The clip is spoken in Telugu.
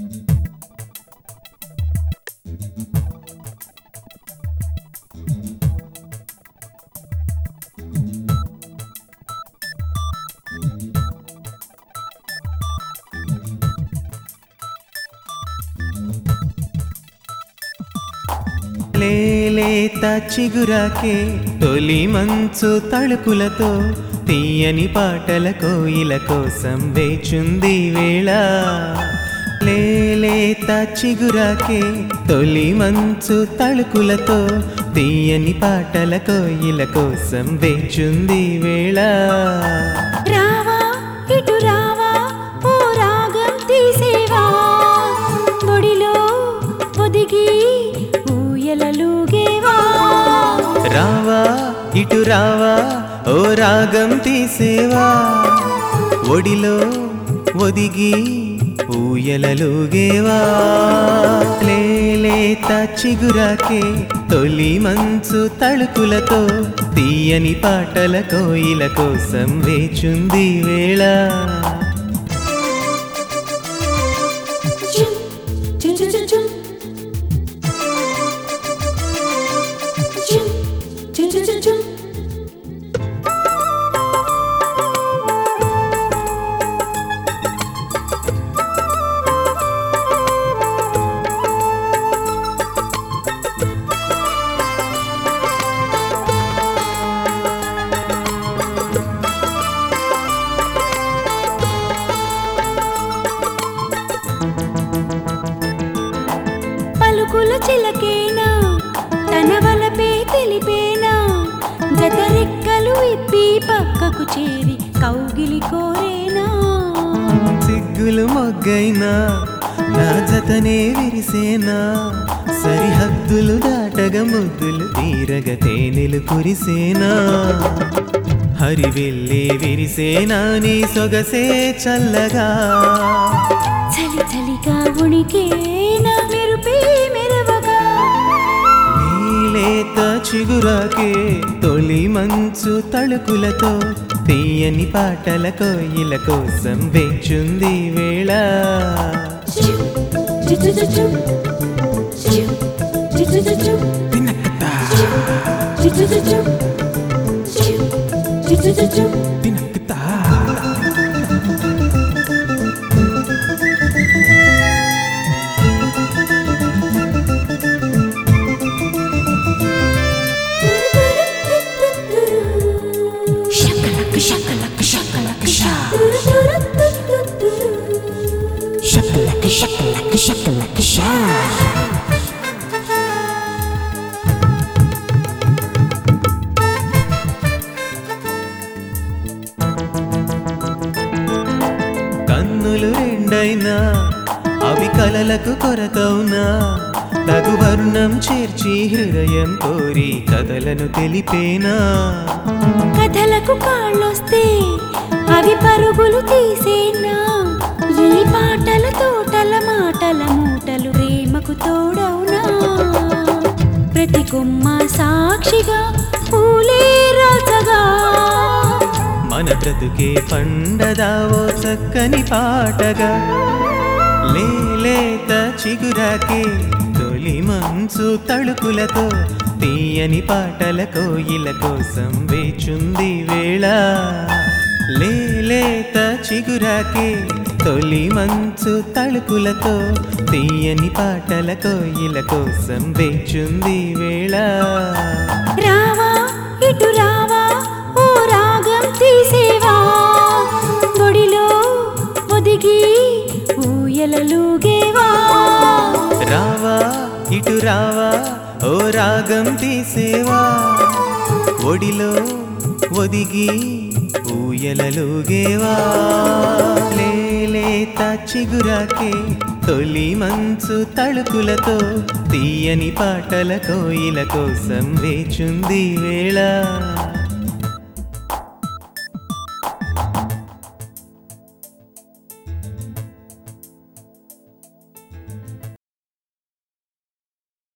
లేత చిగురాకే తొలి మంచు తళుకులతో తీయని పాటల కోయిల కోసం వేచుంది వేళ. లేత చిగురాకే తొలి మంచు తళుకులతో తీయని పాటల కోయిల కోసం వేచుంది వేళ. రావా ఇటు రావా ఓ రాగం తీసేవా, ఒడిలో ఒదిగి ఊయలలుగేవా. రావా ఇటు రావా ఓ రాగం తీసేవా, ఒడిలో ఒదిగి ఊయలలుగేవా. లేత చిగురాకే తొలి మంచు తళుకులతో తీయని పాటల కోయిల కోసం వేచుంది వేళ. పలుకుల చిలకేనా తన వలపే తెలిపేనా, జతరెక్కలు ఇప్పి పక్కకు చేరి కౌగిలి కోరేనా. సిగ్గులు మొగ్గైనా నా జతనే విరిసేనా, సరిహద్దులు దాటగా ముద్దులు తీరగ తేనెలు కురిసేనా. హరివెల్లే విరిసేనా నీ సొగసే చల్లగా, చలి చలిగా ఉణికేనా మెరుపే మెరవగా. లేత చిగురాకే తొలి మంచు తళుకులతో తీయని పాటల కోయిల కోసం వేచుంది వేళ. కన్నులు రెండైనా అవి కలలకు కొరతౌనా, తగు వర్ణం చేర్చి హృదయం కోరి కథలను తెలిపేనా. కథలకు కాళ్ళొస్తే అవి పరుగులు తీసేనా, ఈ పాటల తోటల మాటల మూటలు ప్రేమకు తోడవునా. ప్రతి కొమ్మ సాక్షిగా పూలే రాసగా, మన బ్రతుకే పండదావో చక్కని పాటగా. లేత చిగురాకే తొలి మంచు తళుకులతో తీయని పాటల కోయిల కోసం వేచుంది వేళ. లేత చిగురాకే తొలి మంచు తళుకులతో తీయని పాటల కోయిల కోసం వేచుంది వేళ. రావా ఇటు రావా ఓ రాగం తీసేవా, ఒడిలో ఒదిగి ఊయలలుగేవా. రావా ఇటు రావా ఓ రాగం తీసేవా, ఒడిలో ఒదిగి ఊయలలుగేవా. లేత చిగురాకే తొలి మంచు తళుకులతో తీయని పాటల కోయిల కోసం వేచుంది వేళ.